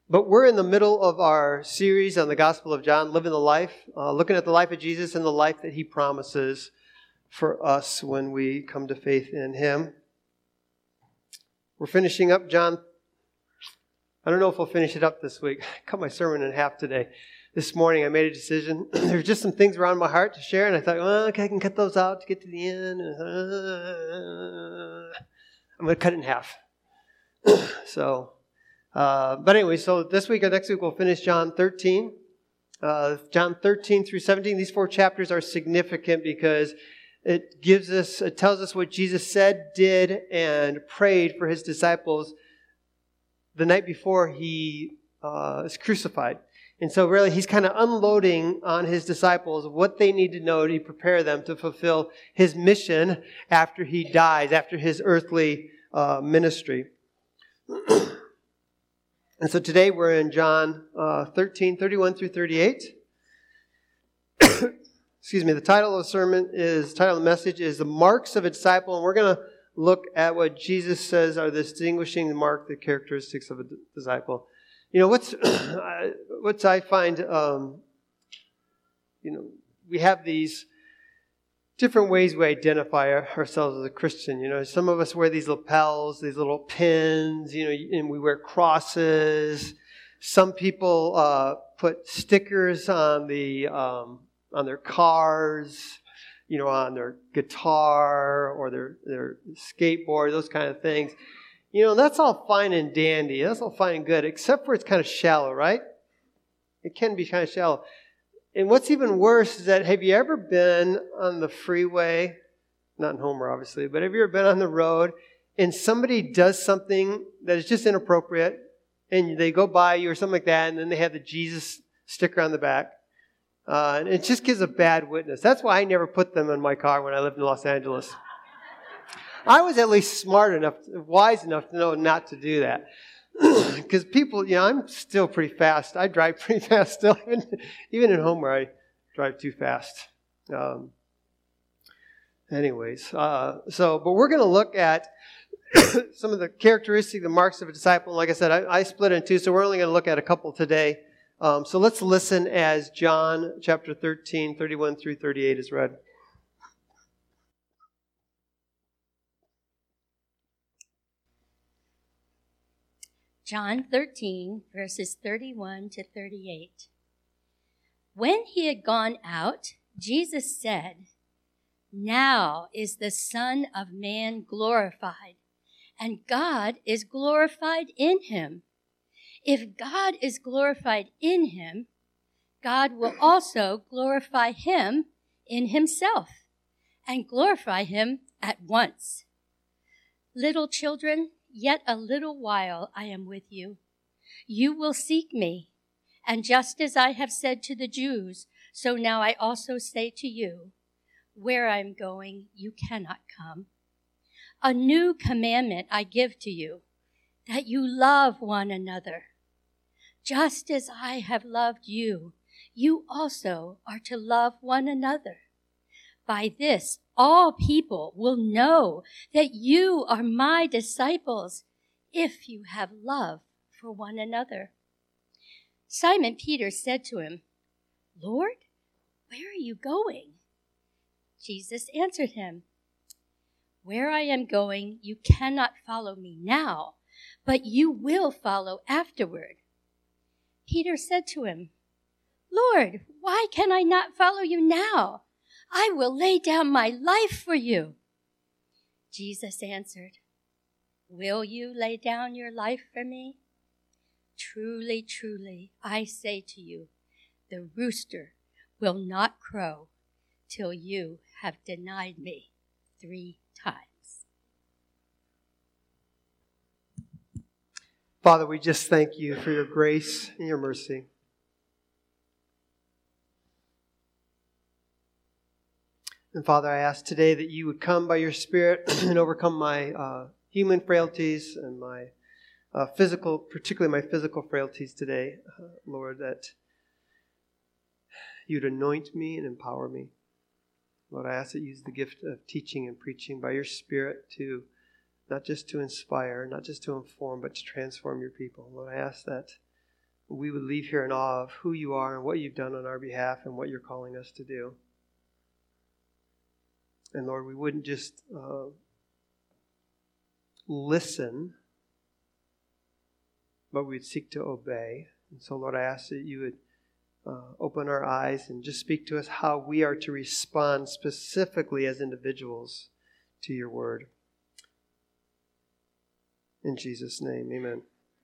But we're in the middle of our series on the Gospel of John, Living the Life, looking at the life of Jesus and the life that he promises for us when we come to faith in him. We're finishing up John. I don't know if we'll finish it up this week. I cut my sermon in half today. This morning I made a decision. There's just some things around my heart to share, and I thought, well, okay, I can cut those out to get to the end. I'm going to cut it in half. But anyway, so this week or next week we'll finish John 13. John 13 through 17. These 4 chapters are significant because it tells us what Jesus said, did, and prayed for his disciples the night before he is crucified. And so really he's kind of unloading on his disciples what they need to know to prepare them to fulfill his mission after he dies, after his earthly ministry. And so today we're in John 13, 31 through 38. Excuse me. The title of the message is The Marks of a Disciple. And we're going to look at what Jesus says are the distinguishing mark, the characteristics of a disciple. You know, what's I find, we have these different ways we identify ourselves as a Christian. You know, some of us wear these lapels, these little pins, and we wear crosses. Some people put stickers on their cars, on their guitar or their skateboard, those kind of things. That's all fine and dandy. That's all fine and good, except for it's kind of shallow, right? It can be kind of shallow. And what's even worse is that, have you ever been on the freeway, not in Homer obviously, but have you ever been on the road and somebody does something that is just inappropriate and they go by you or something like that, and then they have the Jesus sticker on the back? And it just gives a bad witness. That's why I never put them in my car when I lived in Los Angeles. I was at least wise enough to know not to do that. Because people, I'm still pretty fast. I drive pretty fast still. Even at home where I drive too fast. But we're going to look at some of the characteristics, the marks of a disciple. Like I said, I split it in two, so we're only going to look at a couple today. So let's listen as John chapter 13, 31 through 38 is read. John 13, verses 31 to 38. When he had gone out, Jesus said, "Now is the Son of Man glorified, and God is glorified in him. If God is glorified in him, God will also glorify him in himself, and glorify him at once. Little children, yet a little while I am with you. You will seek me, and just as I have said to the Jews, so now I also say to you, where I am going, you cannot come. A new commandment I give to you, that you love one another. Just as I have loved you, you also are to love one another. By this, all people will know that you are my disciples if you have love for one another." Simon Peter said to him, "Lord, where are you going?" Jesus answered him, "Where I am going, you cannot follow me now, but you will follow afterward." Peter said to him, "Lord, why can I not follow you now? I will lay down my life for you." Jesus answered, "Will you lay down your life for me? Truly, truly, I say to you, the rooster will not crow till you have denied me 3 times. Father, we just thank you for your grace and your mercy. And Father, I ask today that you would come by your Spirit and overcome my human frailties and my particularly my physical frailties today, Lord, that you'd anoint me and empower me. Lord, I ask that you use the gift of teaching and preaching by your Spirit to not just to inspire, not just to inform, but to transform your people. Lord, I ask that we would leave here in awe of who you are and what you've done on our behalf and what you're calling us to do. And Lord, we wouldn't just listen, but we'd seek to obey. And so, Lord, I ask that you would open our eyes and just speak to us how we are to respond specifically as individuals to your word. In Jesus' name, amen.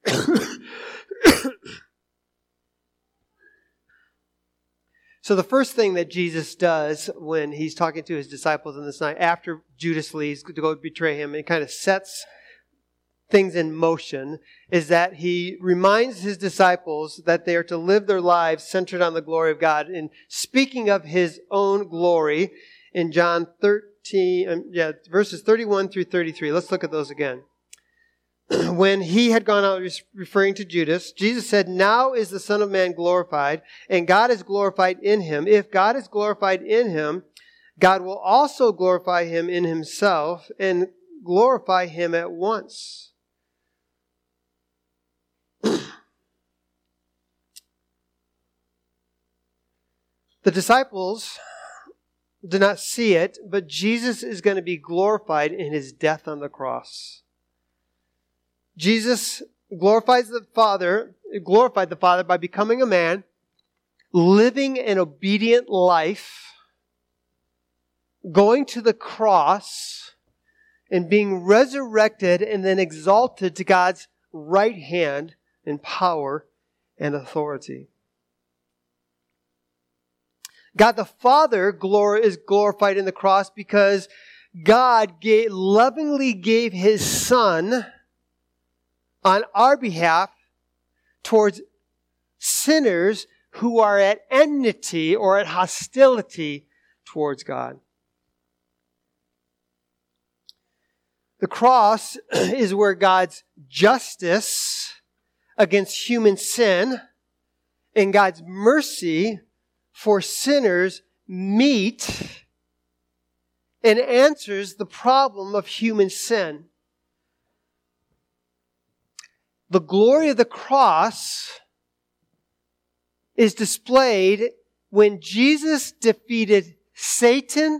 So the first thing that Jesus does when he's talking to his disciples in this night, after Judas leaves to go betray him, and kind of sets things in motion, is that he reminds his disciples that they are to live their lives centered on the glory of God. And speaking of his own glory, in John 13, verses 31 through 33, let's look at those again. When he had gone out, referring to Judas, Jesus said, "Now is the Son of Man glorified, and God is glorified in him. If God is glorified in him, God will also glorify him in himself and glorify him at once." The disciples did not see it, but Jesus is going to be glorified in his death on the cross. Jesus glorified the Father by becoming a man, living an obedient life, going to the cross, and being resurrected and then exalted to God's right hand in power and authority. God the Father is glorified in the cross because God lovingly gave his Son on our behalf towards sinners who are at enmity or at hostility towards God. The cross is where God's justice against human sin and God's mercy for sinners meet and answers the problem of human sin. The glory of the cross is displayed when Jesus defeated Satan,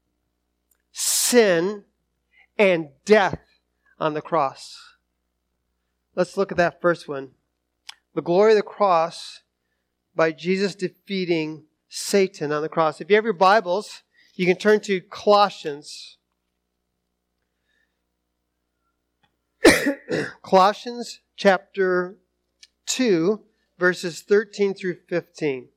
sin, and death on the cross. Let's look at that first one. The glory of the cross by Jesus defeating Satan on the cross. If you have your Bibles, you can turn to Colossians. Colossians chapter 2, verses 13 through 15.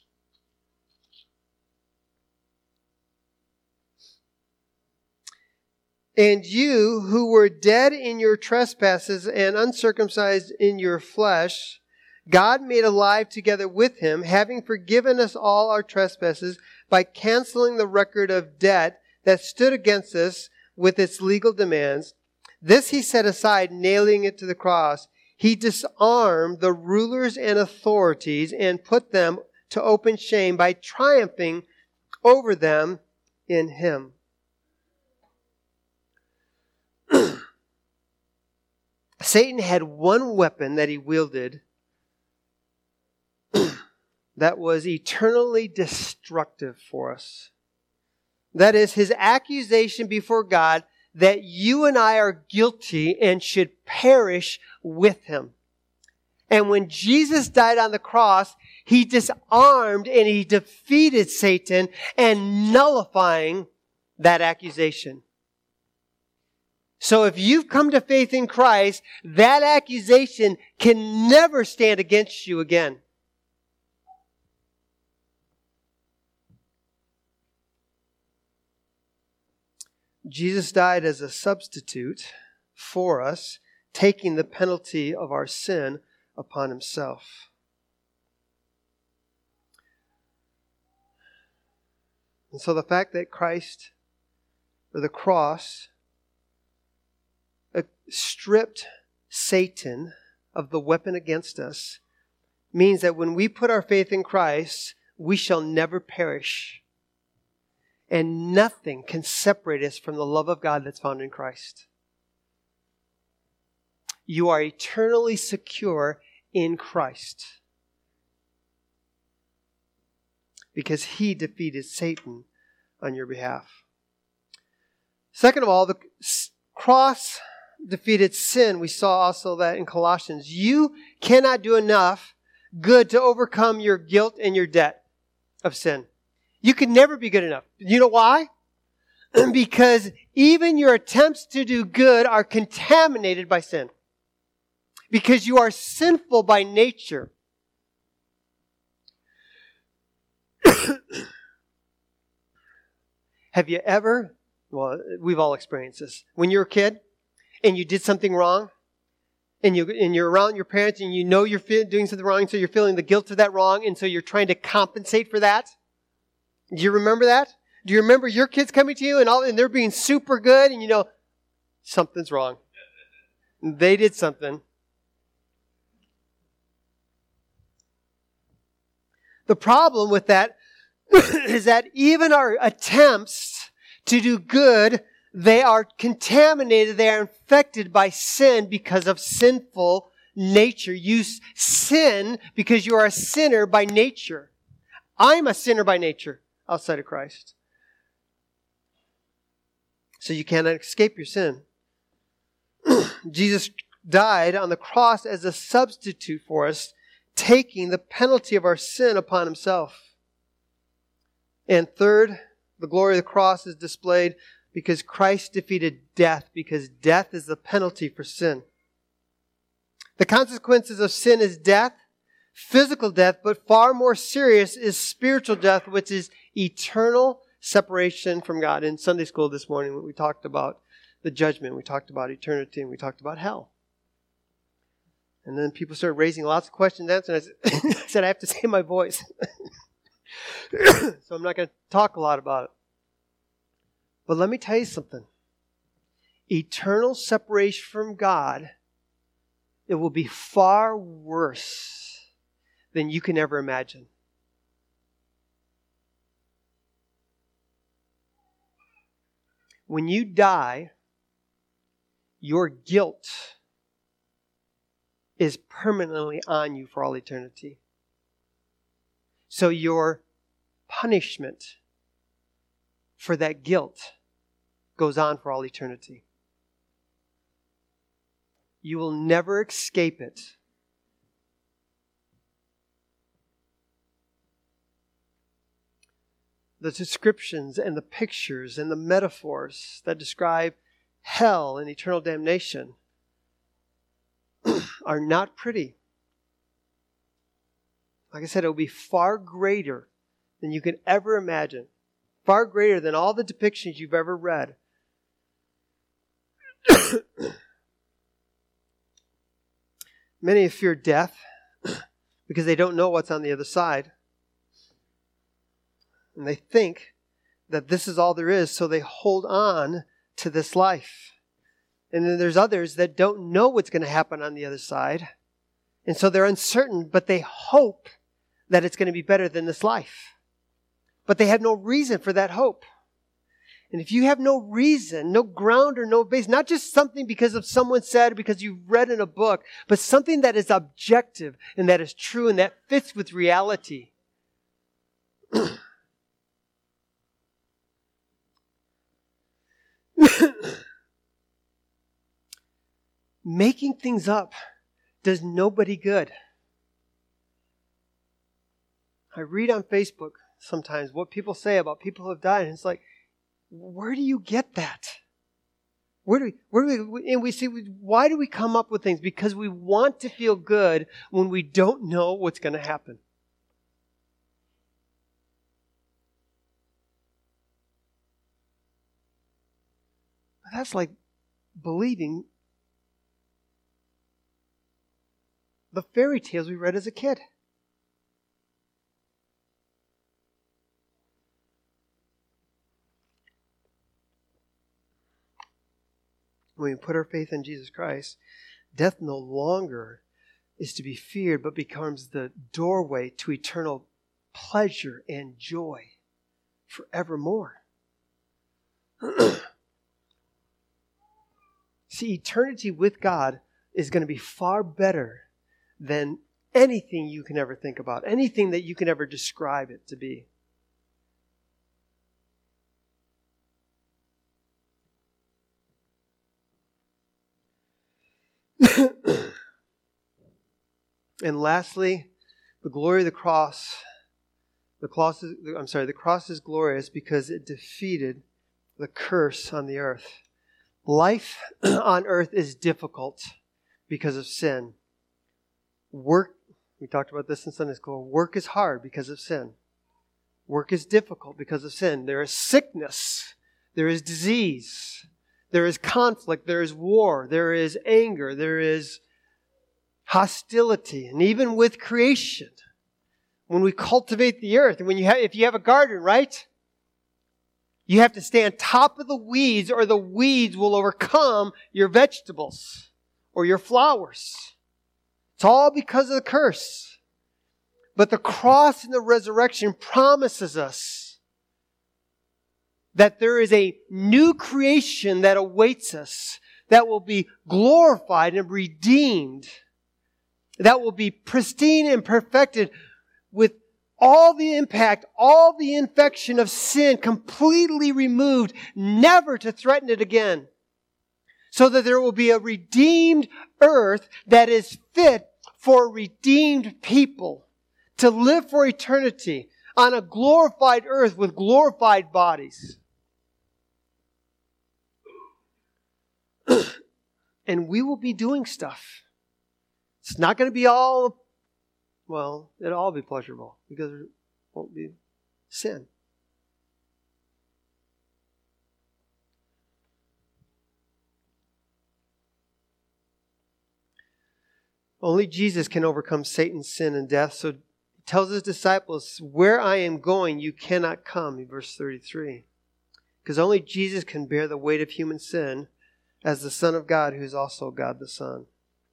"And you who were dead in your trespasses and uncircumcised in your flesh, God made alive together with him, having forgiven us all our trespasses by canceling the record of debt that stood against us with its legal demands. This he set aside, nailing it to the cross. He disarmed the rulers and authorities and put them to open shame by triumphing over them in him." Satan had one weapon that he wielded that was eternally destructive for us. That is his accusation before God that you and I are guilty and should perish with him. And when Jesus died on the cross, he disarmed and he defeated Satan and nullifying that accusation. So if you've come to faith in Christ, that accusation can never stand against you again. Jesus died as a substitute for us, taking the penalty of our sin upon himself. And so the fact that Christ, or the cross, stripped Satan of the weapon against us means that when we put our faith in Christ, we shall never perish. And nothing can separate us from the love of God that's found in Christ. You are eternally secure in Christ. because he defeated Satan on your behalf. Second of all, the cross defeated sin. We saw also that in Colossians. You cannot do enough good to overcome your guilt and your debt of sin. You can never be good enough. You know why? Because even your attempts to do good are contaminated by sin. Because you are sinful by nature. Have you ever, well, we've all experienced this. When you're a kid and you did something wrong, and you're around your parents and you know you're doing something wrong, so you're feeling the guilt of that wrong, and so you're trying to compensate for that. Do you remember that? Do you remember your kids coming to you and they're being super good, and you know something's wrong? They did something. The problem with that is that even our attempts to do good, they are contaminated, they are infected by sin because of sinful nature. You sin because you are a sinner by nature. I'm a sinner by nature outside of Christ. So you cannot escape your sin. Jesus died on the cross as a substitute for us, taking the penalty of our sin upon himself. And third, the glory of the cross is displayed because Christ defeated death, because death is the penalty for sin. The consequences of sin is death, physical death, but far more serious is spiritual death, which is eternal separation from God. In Sunday school this morning, we talked about the judgment, we talked about eternity, and we talked about hell. And then people started raising lots of questions and answers. I said, I have to save my voice. So I'm not going to talk a lot about it. But let me tell you something. Eternal separation from God, it will be far worse than you can ever imagine. When you die, your guilt is permanently on you for all eternity. So your punishment for that guilt goes on for all eternity. You will never escape it. The descriptions and the pictures and the metaphors that describe hell and eternal damnation are not pretty. Like I said, it will be far greater than you could ever imagine. Far greater than all the depictions you've ever read. Many fear death because they don't know what's on the other side. And they think that this is all there is, so they hold on to this life. And then there's others that don't know what's going to happen on the other side. And so they're uncertain, but they hope that it's going to be better than this life. But they have no reason for that hope. And if you have no reason, no ground or no base, not just something because of someone said or because you've read in a book, but something that is objective and that is true and that fits with reality. Making things up does nobody good. I read on Facebook sometimes what people say about people who have died, and it's like, where do you get that? And we see, why do we come up with things? Because we want to feel good when we don't know what's going to happen. That's like believing the fairy tales we read as a kid. When we put our faith in Jesus Christ, death no longer is to be feared, but becomes the doorway to eternal pleasure and joy forevermore. See, eternity with God is going to be far better than anything you can ever think about, anything that you can ever describe it to be. And lastly, the glory of the cross. The cross is glorious because it defeated the curse on the earth. Life on earth is difficult because of sin. Work, we talked about this in Sunday school, work is hard because of sin. Work is difficult because of sin. There is sickness. There is disease. There is conflict. There is war. There is anger. There is hostility. And even with creation, when we cultivate the earth, and if you have a garden, right? You have to stay on top of the weeds or the weeds will overcome your vegetables or your flowers. It's all because of the curse. But the cross and the resurrection promises us that there is a new creation that awaits us, that will be glorified and redeemed, that will be pristine and perfected with all the impact, all the infection of sin completely removed, never to threaten it again. So that there will be a redeemed earth that is fit for redeemed people to live for eternity on a glorified earth with glorified bodies. And we will be doing stuff. It's not going to be it'll all be pleasurable because there won't be sin. Only Jesus can overcome Satan's sin and death. So he tells his disciples, where I am going, you cannot come, in verse 33. Because only Jesus can bear the weight of human sin as the Son of God, who is also God the Son.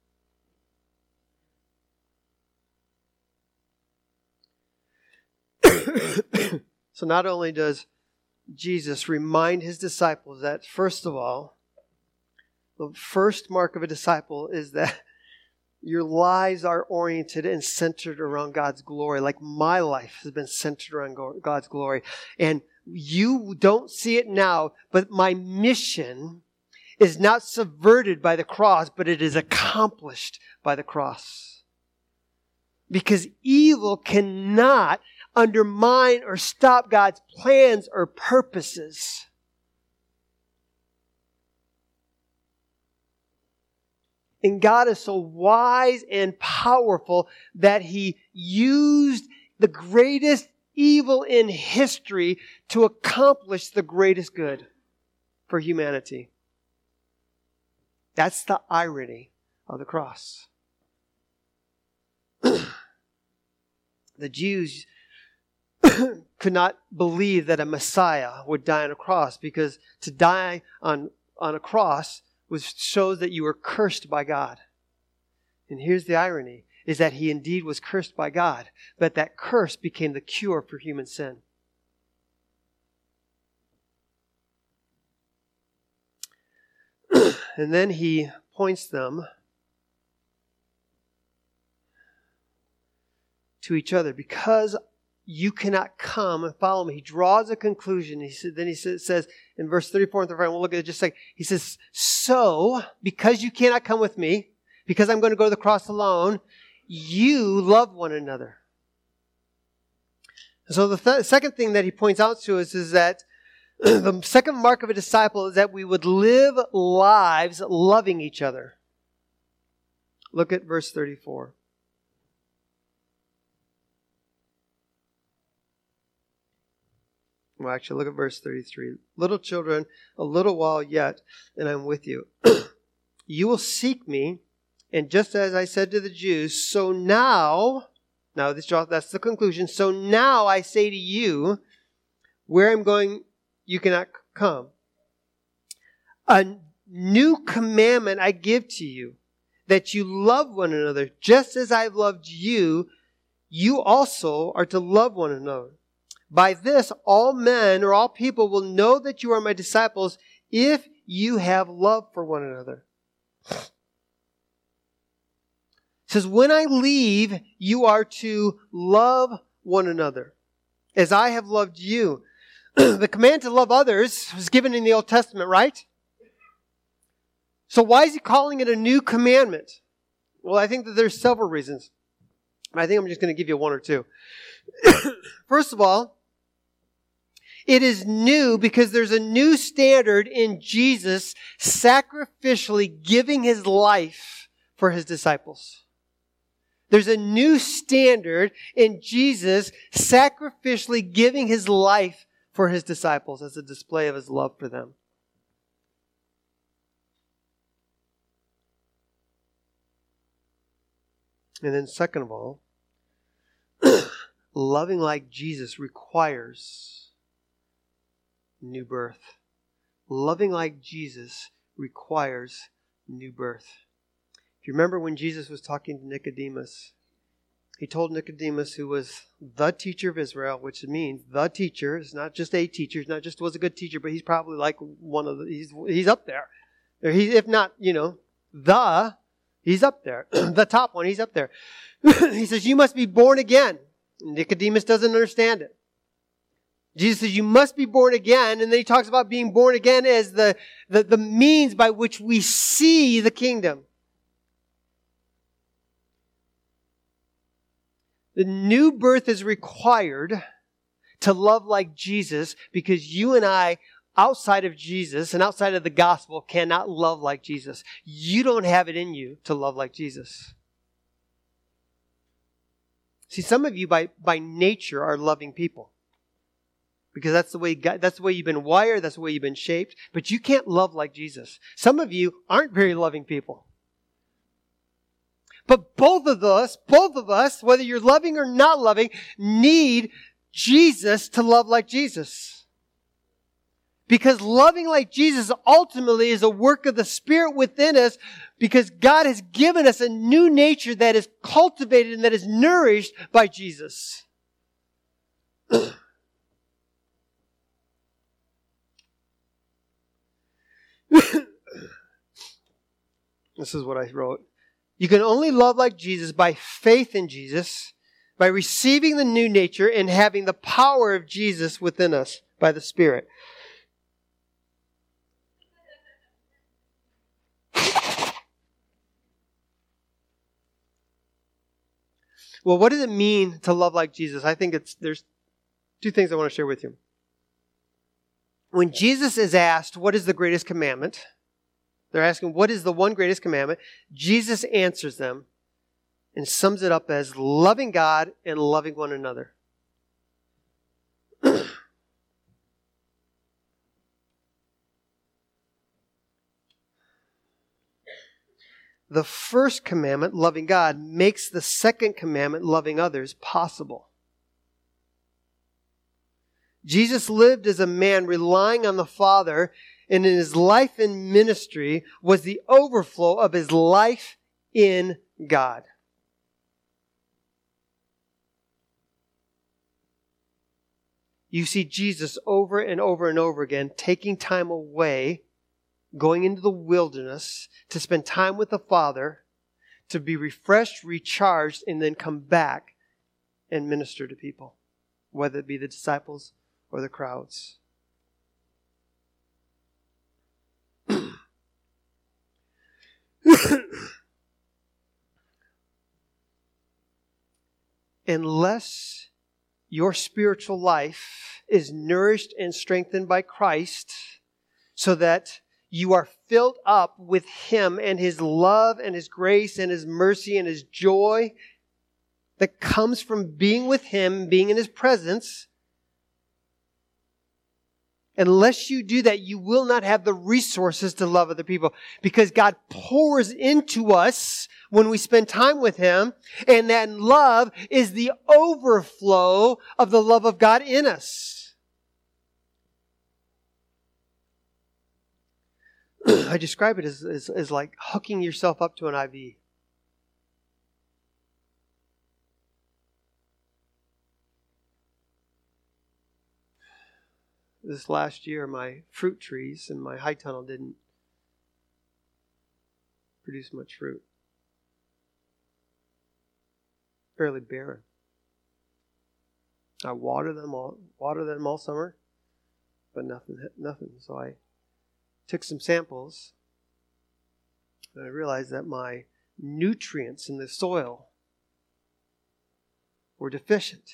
So not only does Jesus remind his disciples that, first of all, the first mark of a disciple is that your lives are oriented and centered around God's glory, like my life has been centered around God's glory. And you don't see it now, but my mission is not subverted by the cross, but it is accomplished by the cross. Because evil cannot undermine or stop God's plans or purposes. And God is so wise and powerful that He used the greatest evil in history to accomplish the greatest good for humanity. That's the irony of the cross. The Jews could not believe that a Messiah would die on a cross, because to die on a cross shows that you were cursed by God. And here's the irony, is that he indeed was cursed by God, but that curse became the cure for human sin. And then he points them to each other. Because you cannot come and follow me. He draws a conclusion. Then he says in verse 34 and 35, we'll look at it just like, he says, so, because you cannot come with me, because I'm going to go to the cross alone, you love one another. So the second thing that he points out to us is that the second mark of a disciple is that we would live lives loving each other. Look at verse 34. Well, actually, look at verse 33. Little children, a little while yet, and I'm with you. You will seek me, and just as I said to the Jews, so now that's the conclusion. So now I say to you, where I'm going, you cannot come. A new commandment I give to you, that you love one another, just as I've loved you, you also are to love one another. By this, all men or all people will know that you are my disciples if you have love for one another. It says, when I leave, you are to love one another as I have loved you. The command to love others was given in the Old Testament, right? So why is he calling it a new commandment? Well, I think that there's several reasons. I think I'm just going to give you one or two. First of all, it is new because there's a new standard in Jesus sacrificially giving his life for his disciples. There's a new standard in Jesus sacrificially giving his life for his disciples as a display of his love for them. And then second of all, loving like Jesus requires new birth. Loving like Jesus requires new birth. If you remember when Jesus was talking to Nicodemus, he told Nicodemus, who was the teacher of Israel, which means the teacher. It's not just a teacher. It's not just was a good teacher, but he's probably like one of the, he's up there. If not, he's up there. The top one, he's up there. He says, you must be born again. Nicodemus doesn't understand it. Jesus says, you must be born again. And then he talks about being born again as the means by which we see the kingdom. The new birth is required to love like Jesus because you and I, outside of Jesus and outside of the gospel, cannot love like Jesus. You don't have it in you to love like Jesus. See, some of you by nature are loving people. Because that's the way you've been wired, that's the way you've been shaped. But you can't love like Jesus. Some of you aren't very loving people. But both of us, whether you're loving or not loving, need Jesus to love like Jesus. Because loving like Jesus ultimately is a work of the Spirit within us, because God has given us a new nature that is cultivated and that is nourished by Jesus. This is what I wrote. You can only love like Jesus by faith in Jesus, by receiving the new nature and having the power of Jesus within us by the Spirit. Well, what does it mean to love like Jesus? I think there's two things I want to share with you. When Jesus is asked, what is the greatest commandment? They're asking, what is the one greatest commandment? Jesus answers them and sums it up as loving God and loving one another. The first commandment, loving God, makes the second commandment, loving others, possible. Jesus lived as a man relying on the Father, and in his life and ministry was the overflow of his life in God. You see Jesus over and over and over again taking time away, going into the wilderness to spend time with the Father, to be refreshed, recharged, and then come back and minister to people, whether it be the disciples or the crowds. Unless your spiritual life is nourished and strengthened by Christ so that you are filled up with Him and His love and His grace and His mercy and His joy that comes from being with Him, being in His presence, unless you do that, you will not have the resources to love other people, because God pours into us when we spend time with Him, and that love is the overflow of the love of God in us. I describe it as like hooking yourself up to an IV. This last year, my fruit trees in my high tunnel didn't produce much fruit. Fairly barren. I water them all summer, but nothing. So I took some samples, and I realized that my nutrients in the soil were deficient.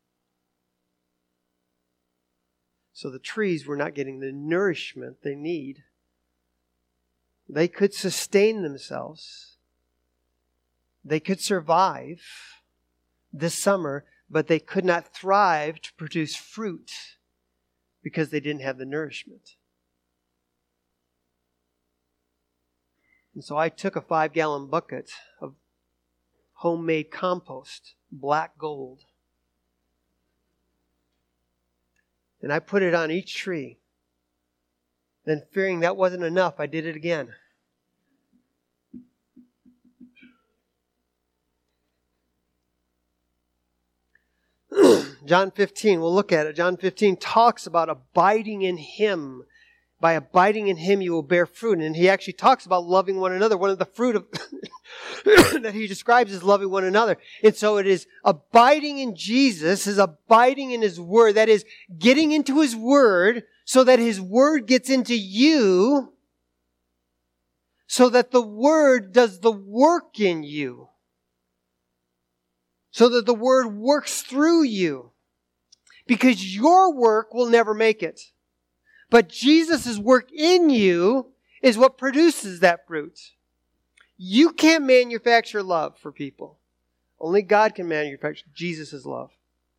So the trees were not getting the nourishment they need. They could sustain themselves. They could survive this summer, but they could not thrive to produce fruit because they didn't have the nourishment. And so I took a 5-gallon bucket of homemade compost, black gold, and I put it on each tree. Then, fearing that wasn't enough, I did it again. John 15, we'll look at it. John 15 talks about abiding in Him. By abiding in Him, you will bear fruit. And He actually talks about loving one another. One of the fruit of that He describes is loving one another. And so it is abiding in Jesus, is abiding in His Word. That is getting into His Word so that His Word gets into you, so that the Word does the work in you, so that the Word works through you. Because your work will never make it. But Jesus' work in you is what produces that fruit. You can't manufacture love for people. Only God can manufacture Jesus' love.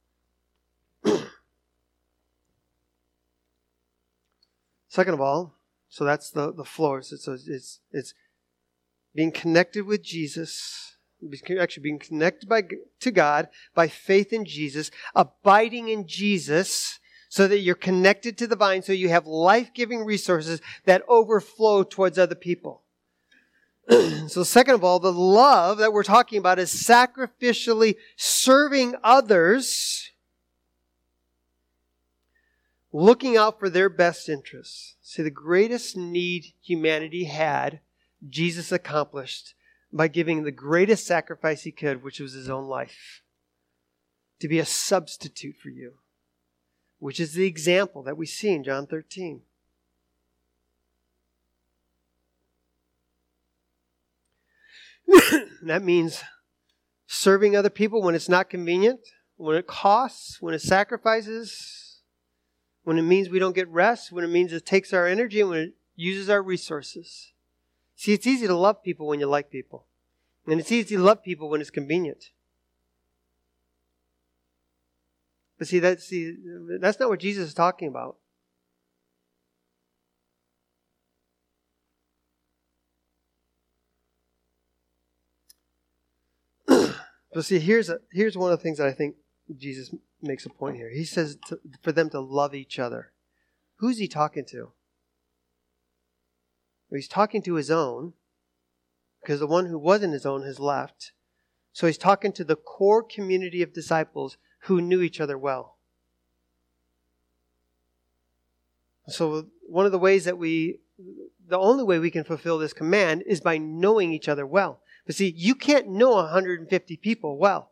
Second of all, so that's the floors. It's being connected with Jesus. Actually being connected to God by faith in Jesus, abiding in Jesus so that you're connected to the vine, so you have life-giving resources that overflow towards other people. So second of all, the love that we're talking about is sacrificially serving others, looking out for their best interests. See, the greatest need humanity had, Jesus accomplished by giving the greatest sacrifice He could, which was His own life, to be a substitute for you, which is the example that we see in John 13. That means serving other people when it's not convenient, when it costs, when it sacrifices, when it means we don't get rest, when it means it takes our energy, and when it uses our resources. See, it's easy to love people when you like people. And it's easy to love people when it's convenient. But that's not what Jesus is talking about. But see, here's one of the things that I think Jesus makes a point here. He says for them to love each other. Who's He talking to? Well, He's talking to His own, because the one who wasn't His own has left. So He's talking to the core community of disciples who knew each other well. So one of the ways that the only way we can fulfill this command is by knowing each other well. But see, you can't know 150 people well.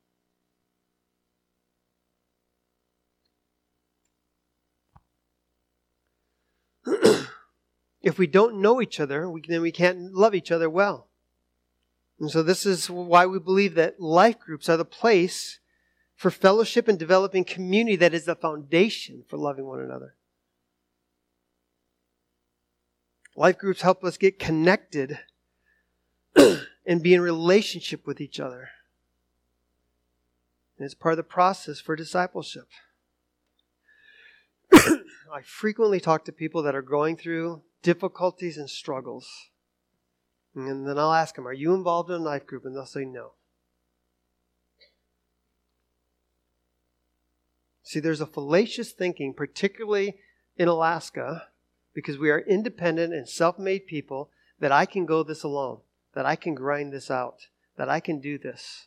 If we don't know each other, then we can't love each other well. And so this is why we believe that life groups are the place for fellowship and developing community that is the foundation for loving one another. Life groups help us get connected and be in relationship with each other. And it's part of the process for discipleship. I frequently talk to people that are going through difficulties and struggles. And then I'll ask them, are you involved in a life group? And they'll say no. See, there's a fallacious thinking, particularly in Alaska, because we are independent and self-made people, that I can go this alone, that I can grind this out, that I can do this.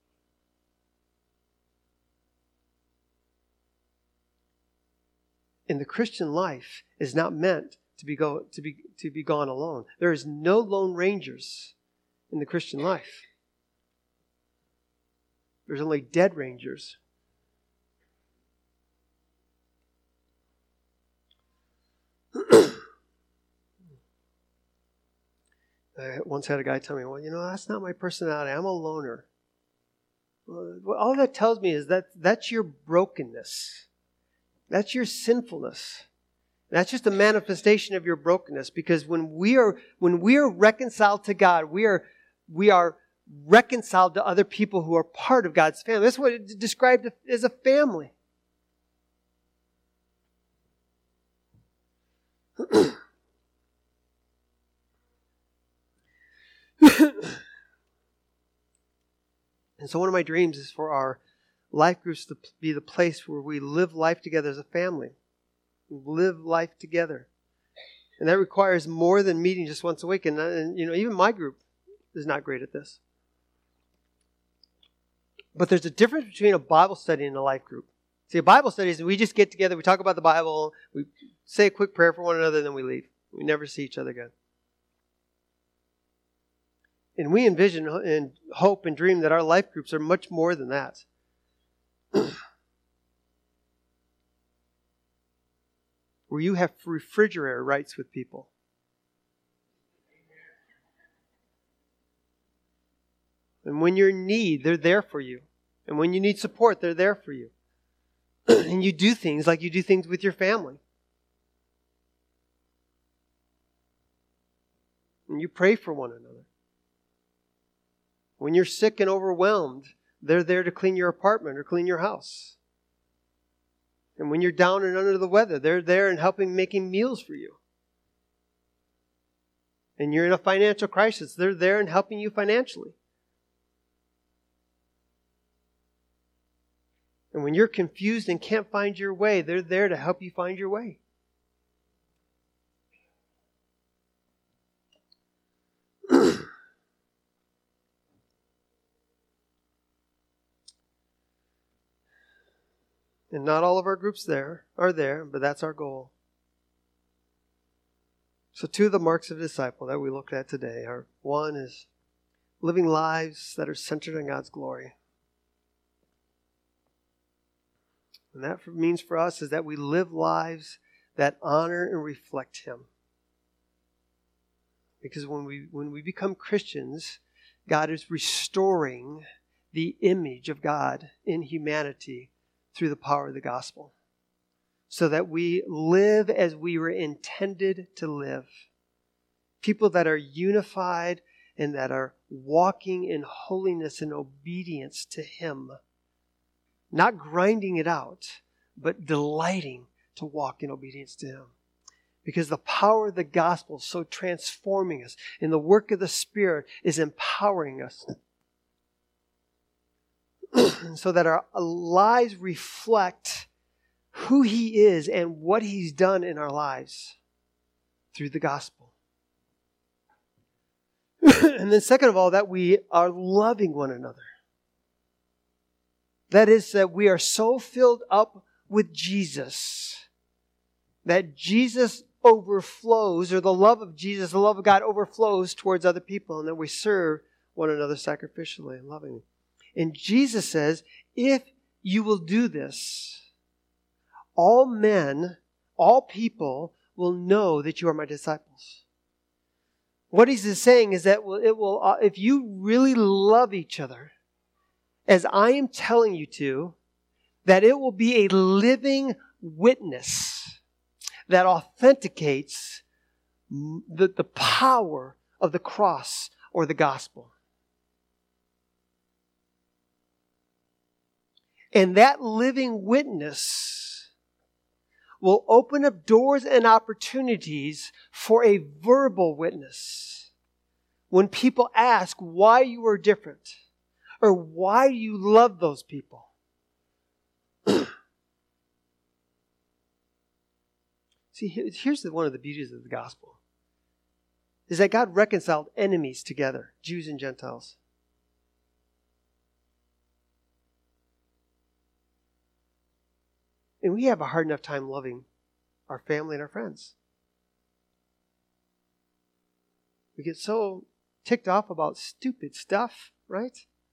And the Christian life is not meant to be gone alone. There is no lone rangers in the Christian life. There's only dead rangers. I once had a guy tell me, well, that's not my personality. I'm a loner. Well, all that tells me is that that's your brokenness. That's your sinfulness. That's just a manifestation of your brokenness, because when we are reconciled to God, we are reconciled to other people who are part of God's family. That's what it's described as a family. And so one of my dreams is for our life groups to be the place where we live life together as a family. Live life together. And that requires more than meeting just once a week. And even my group is not great at this. But there's a difference between a Bible study and a life group. See, a Bible study is we just get together, we talk about the Bible, we say a quick prayer for one another, and then we leave. We never see each other again. And we envision and hope and dream that our life groups are much more than that. Where you have refrigerator rights with people. And when you're in need, they're there for you. And when you need support, they're there for you. And you do things like you do things with your family. And you pray for one another. When you're sick and overwhelmed, they're there to clean your apartment or clean your house. And when you're down and under the weather, they're there and making meals for you. And you're in a financial crisis, they're there and helping you financially. And when you're confused and can't find your way, they're there to help you find your way. And not all of our groups are there, but that's our goal. So 2 of the marks of a disciple that we looked at today are, 1 is living lives that are centered on God's glory. And that means for us is that we live lives that honor and reflect Him. Because when we become Christians, God is restoring the image of God in humanity through the power of the gospel. So that we live as we were intended to live. People that are unified and that are walking in holiness and obedience to Him. Not grinding it out, but delighting to walk in obedience to Him. Because the power of the gospel is so transforming us. And the work of the Spirit is empowering us. So that our lives reflect who He is and what He's done in our lives through the gospel. And then second of all, that we are loving one another. That is, that we are so filled up with Jesus that Jesus overflows, or the love of Jesus, the love of God overflows towards other people, and that we serve one another sacrificially and lovingly. And Jesus says, if you will do this, all men, all people will know that you are my disciples. What He's saying is that if you really love each other, as I am telling you to, that it will be a living witness that authenticates the power of the cross or the gospel. And that living witness will open up doors and opportunities for a verbal witness. When people ask why you are different, or why you love those people. See, here's one of the beauties of the gospel. Is that God reconciled enemies together, Jews and Gentiles. And we have a hard enough time loving our family and our friends. We get so ticked off about stupid stuff, right?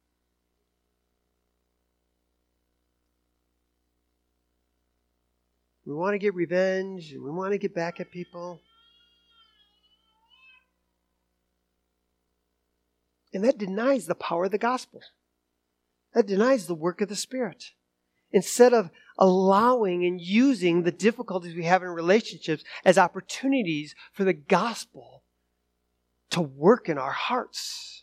We want to get revenge, and we want to get back at people. And that denies the power of the gospel. That denies the work of the Spirit. Instead of allowing and using the difficulties we have in relationships as opportunities for the gospel to work in our hearts.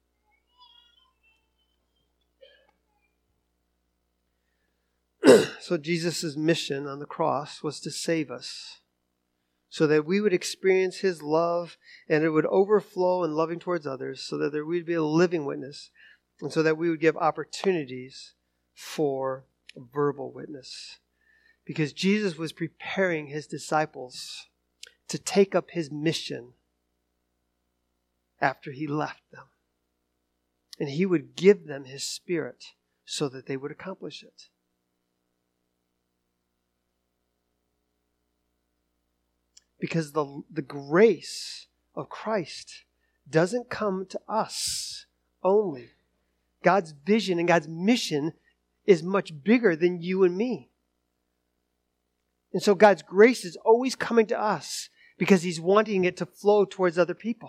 So Jesus' mission on the cross was to save us so that we would experience His love and it would overflow in loving towards others, so that there would be a living witness, and so that we would give opportunities for verbal witness. Because Jesus was preparing His disciples to take up His mission after He left them. And He would give them His Spirit so that they would accomplish it. Because the grace of Christ doesn't come to us only. God's vision and God's mission is much bigger than you and me. And so God's grace is always coming to us because He's wanting it to flow towards other people.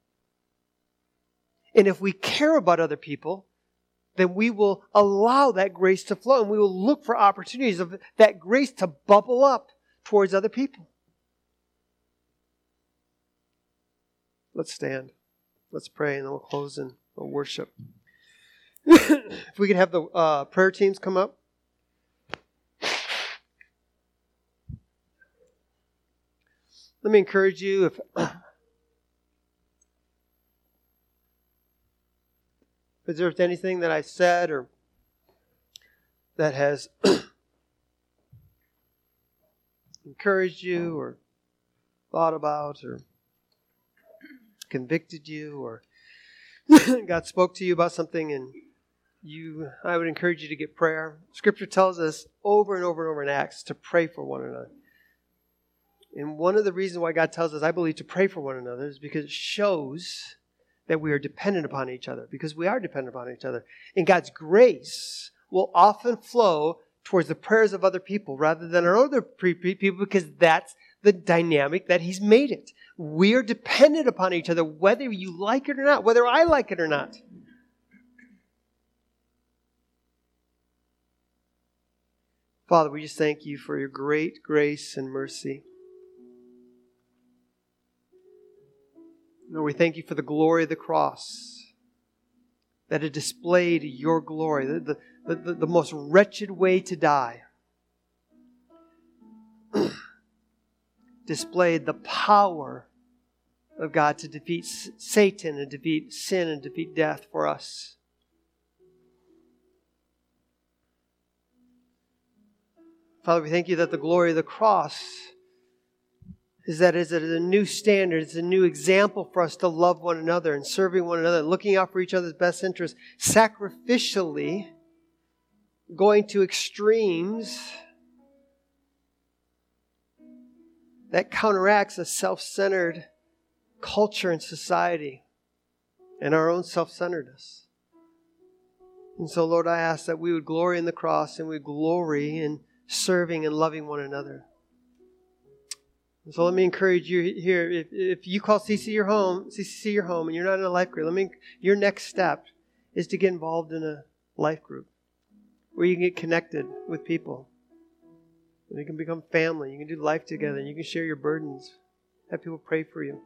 And if we care about other people, then we will allow that grace to flow, and we will look for opportunities of that grace to bubble up towards other people. Let's stand. Let's pray, and then we'll close in worship. If we could have the prayer teams come up. Let me encourage you, if there's anything that I said or that has encouraged you or thought about or convicted you, or God spoke to you about something and I would encourage you to get prayer. Scripture tells us over and over and over in Acts to pray for one another. And one of the reasons why God tells us, I believe, to pray for one another is because it shows that we are dependent upon each other, because we are dependent upon each other. And God's grace will often flow towards the prayers of other people rather than our other people, because that's the dynamic that He's made it. We are dependent upon each other, whether you like it or not, whether I like it or not. Father, we just thank You for Your great grace and mercy. Lord, we thank You for the glory of the cross, that it displayed Your glory, the most wretched way to die. Displayed the power of God to defeat Satan and defeat sin and defeat death for us. Father, we thank You that the glory of the cross is that it's a new standard, it's a new example for us to love one another and serving one another, looking out for each other's best interests, sacrificially going to extremes that counteracts a self-centered culture and society and our own self-centeredness. And so, Lord, I ask that we would glory in the cross and we would glory in serving and loving one another. And so let me encourage you here, if you call CCC your home and you're not in a life group, your next step is to get involved in a life group where you can get connected with people. And you can become family. You can do life together. You can share your burdens. Have people pray for you.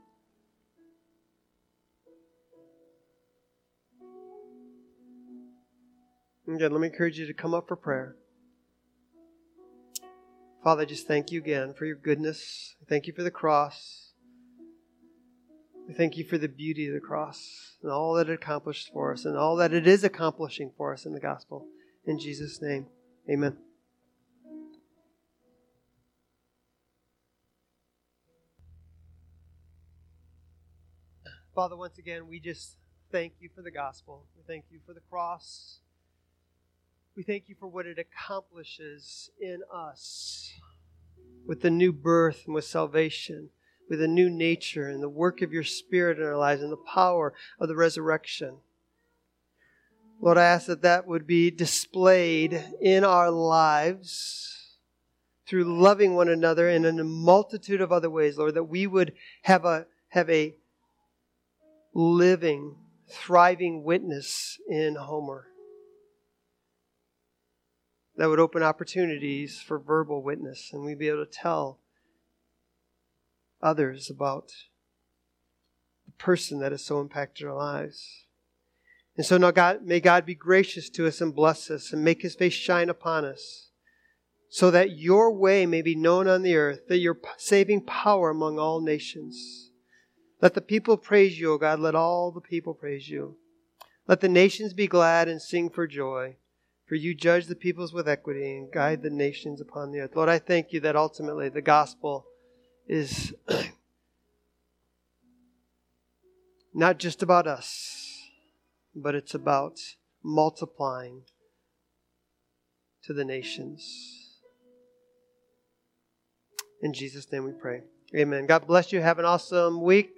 And again, let me encourage you to come up for prayer. Father, I just thank You again for Your goodness. I thank You for the cross. I thank You for the beauty of the cross and all that it accomplished for us and all that it is accomplishing for us in the gospel. In Jesus' name, amen. Father, once again, we just thank You for the gospel. We thank You for the cross. We thank You for what it accomplishes in us with the new birth and with salvation, with a new nature and the work of Your Spirit in our lives and the power of the resurrection. Lord, I ask that that would be displayed in our lives through loving one another and in a multitude of other ways, Lord, that we would have a living, thriving witness in Homer. that would open opportunities for verbal witness, and we'd be able to tell others about the person that has so impacted our lives. And so now, God, may God be gracious to us and bless us and make His face shine upon us, so that your way may be known on the earth, that your saving power among all nations. Let the people praise you, O God. Let all the people praise you. Let the nations be glad and sing for joy. For you judge the peoples with equity and guide the nations upon the earth. Lord, I thank you that ultimately the gospel is not just about us, but it's about multiplying to the nations. In Jesus' name we pray. Amen. God bless you. Have an awesome week.